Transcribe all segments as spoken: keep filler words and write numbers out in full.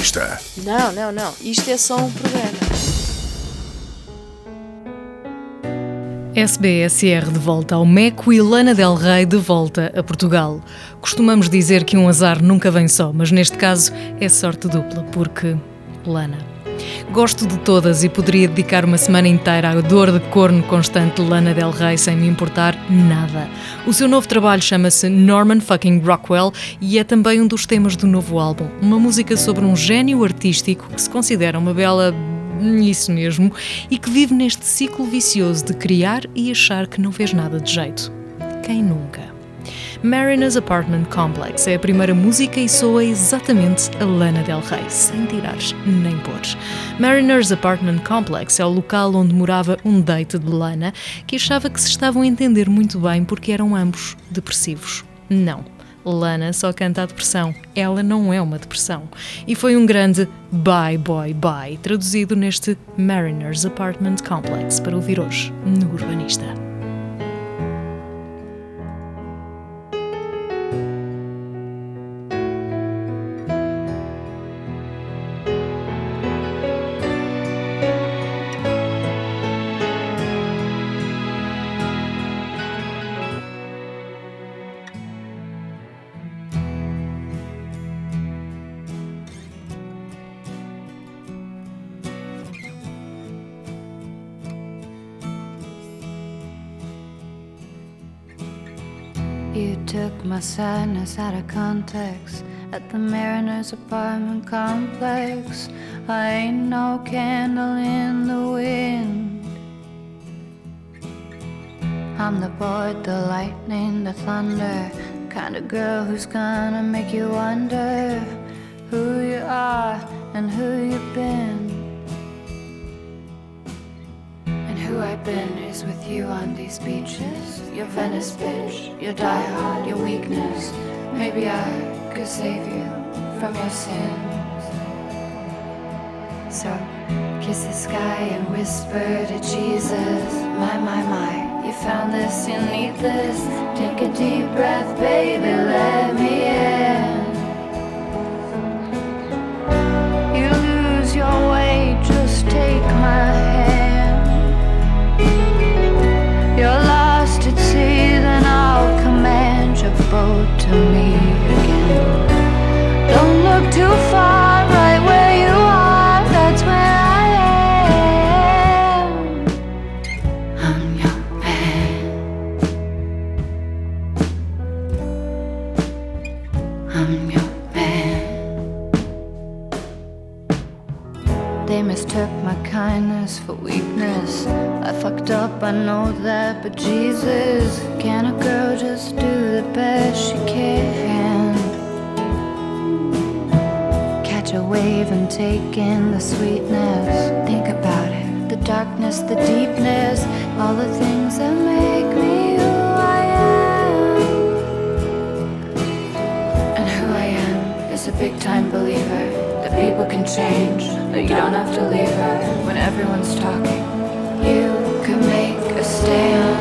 Urbanista. Não, não, não. Isto é só um programa. S B S R de volta ao Meco e Lana Del Rey de volta a Portugal. Costumamos dizer que um azar nunca vem só, mas neste caso é sorte dupla, porque... Lana. Gosto de todas e poderia dedicar uma semana inteira à dor de corno constante de Lana Del Rey sem me importar nada. O seu novo trabalho chama-se Norman fucking Rockwell e é também um dos temas do novo álbum. Uma música sobre um gênio artístico que se considera uma bela... isso mesmo, e que vive neste ciclo vicioso de criar e achar que não fez nada de jeito. Quem nunca? Mariner's Apartment Complex é a primeira música e soa exatamente a Lana Del Rey, sem tirares nem pôres. Mariner's Apartment Complex é o local onde morava um date de Lana, que achava que se estavam a entender muito bem porque eram ambos depressivos. Não. Lana só canta a depressão, ela não é uma depressão. E foi um grande bye boy bye, traduzido neste Mariner's Apartment Complex, para ouvir hoje no Urbanista. You took my sadness out of context at the Mariner's Apartment Complex. I ain't no candle in the wind. I'm the board, the lightning, the thunder, kind of girl who's gonna make you wonder who you are and who you've been. Who I've been is with you on these beaches. Your Venice bitch, your diehard, your weakness. Maybe I could save you from your sins. So kiss the sky and whisper to Jesus. My, my, my, you found this, you need this. Take a deep breath, baby, let me in. You lose your way, just take my hand. You're lost at sea, then I'll command your boat to me again. Don't look too far, right where you are, that's where I am. I'm your man. I'm your man. They mistook my kindness for weakness. I fucked up, I know that, but Jesus, can a girl just do the best she can? Catch a wave and take in the sweetness. Think about it, the darkness, the deepness, all the things that make me who I am. And who I am is a big time believer that people can change, that you don't have to leave her when everyone's talking. You could make a stand.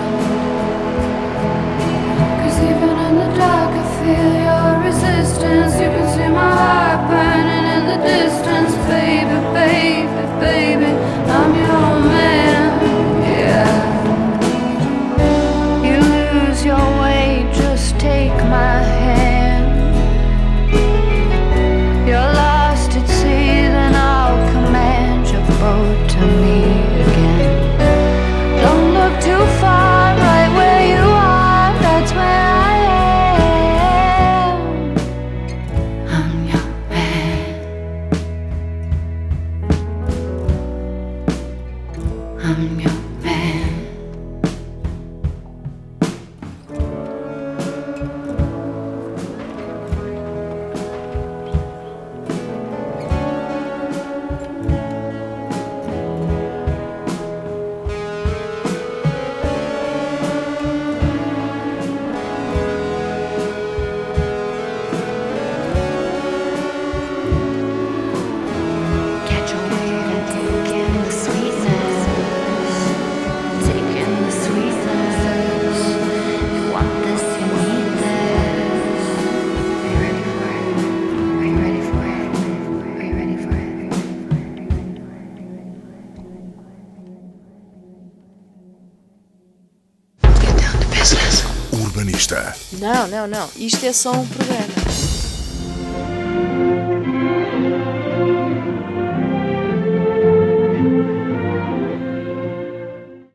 'Cause even in the dark I feel your resistance. You can see my heart burning in the distance. Baby, baby, baby, I'm your man, yeah. You lose your way, just take my hand. You're lost at sea, then I'll command your boat to me again. Don't look too far, right where you are, that's where I am. feminista. Não, não, não. Isto é só um programa.